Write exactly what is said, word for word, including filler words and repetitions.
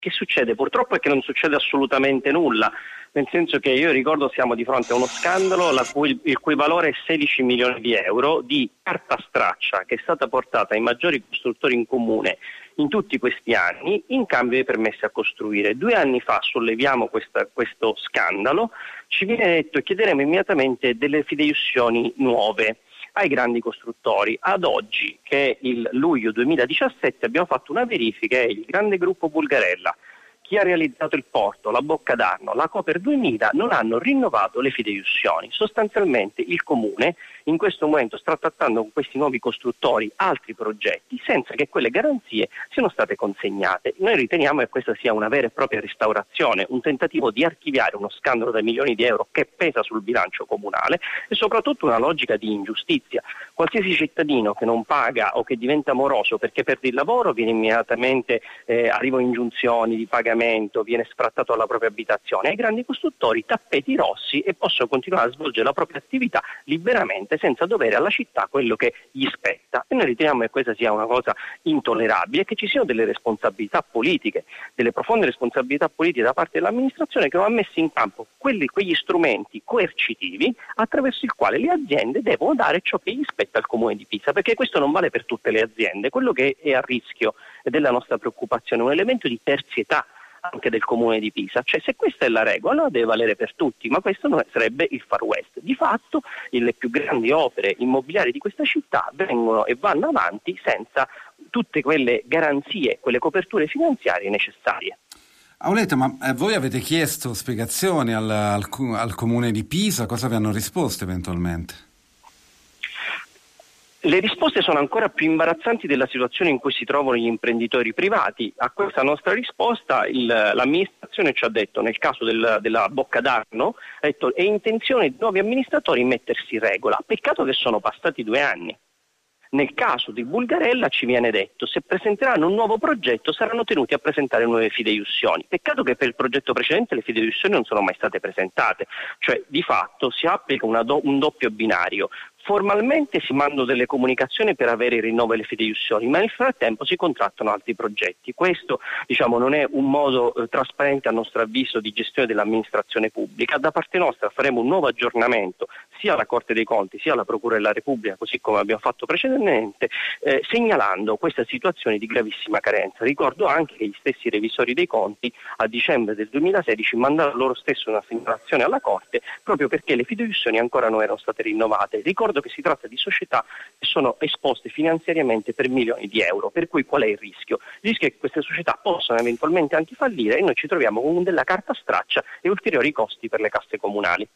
che succede purtroppo è che non succede assolutamente nulla, nel senso che io ricordo siamo di fronte a uno scandalo la cui, il cui valore è sedici milioni di euro di carta straccia che è stata portata ai maggiori costruttori in comune in tutti questi anni in cambio dei permessi a costruire. Due anni fa solleviamo questa, questo scandalo, ci viene detto e chiederemo immediatamente delle fideiussioni nuove ai grandi costruttori. Ad oggi, che è il luglio duemiladiciassette, abbiamo fatto una verifica e il grande gruppo Bulgarella, chi ha realizzato il porto, la Bocca d'Arno, la Coper duemila non hanno rinnovato le fideiussioni. Sostanzialmente il Comune in questo momento sta trattando con questi nuovi costruttori altri progetti senza che quelle garanzie siano state consegnate. Noi riteniamo che questa sia una vera e propria restaurazione, un tentativo di archiviare uno scandalo da milioni di euro che pesa sul bilancio comunale e soprattutto una logica di ingiustizia. Qualsiasi cittadino che non paga o che diventa moroso perché perde il lavoro viene immediatamente, eh, arrivano ingiunzioni di pagamento, viene sfrattato alla propria abitazione. Ai grandi costruttori tappeti rossi e possono continuare a svolgere la propria attività liberamente senza dovere alla città quello che gli spetta. E noi riteniamo che questa sia una cosa intollerabile e che ci siano delle responsabilità politiche, delle profonde responsabilità politiche da parte dell'amministrazione che non ha messo in campo quelli, quegli strumenti coercitivi attraverso il quale le aziende devono dare ciò che gli spetta al Comune di Pisa, perché questo non vale per tutte le aziende. Quello che è a rischio ed è la nostra preoccupazione è un elemento di terzietà anche del Comune di Pisa, cioè se questa è la regola allora deve valere per tutti, ma questo non sarebbe il Far West. Di fatto le più grandi opere immobiliari di questa città vengono e vanno avanti senza tutte quelle garanzie, quelle coperture finanziarie necessarie. Auletta, ma eh, voi avete chiesto spiegazioni al, al, al Comune di Pisa? Cosa vi hanno risposto eventualmente? Le risposte sono ancora più imbarazzanti della situazione in cui si trovano gli imprenditori privati. A questa nostra risposta il, l'amministrazione ci ha detto, nel caso del, della Bocca d'Arno, ha detto è intenzione di nuovi amministratori mettersi in regola. Peccato che sono passati due anni. Nel caso di Bulgarella ci viene detto se presenteranno un nuovo progetto saranno tenuti a presentare nuove fideiussioni. Peccato che per il progetto precedente le fideiussioni non sono mai state presentate, cioè di fatto si applica una do, un doppio binario. Formalmente si mandano delle comunicazioni per avere il rinnovo delle fideiussioni, ma nel frattempo si contrattano altri progetti. Questo, diciamo, non è un modo eh, trasparente a nostro avviso di gestione dell'amministrazione pubblica. Da parte nostra faremo un nuovo aggiornamento sia alla Corte dei Conti sia alla Procura della Repubblica, così come abbiamo fatto precedentemente, eh, segnalando questa situazione di gravissima carenza. Ricordo anche che gli stessi revisori dei conti a dicembre del duemilasedici mandarono loro stesso una segnalazione alla Corte proprio perché le fideiussioni ancora non erano state rinnovate. Ricordo che si tratta di società che sono esposte finanziariamente per milioni di euro, per cui qual è il rischio? Il rischio è che queste società possano eventualmente anche fallire e noi ci troviamo con della carta straccia e ulteriori costi per le casse comunali.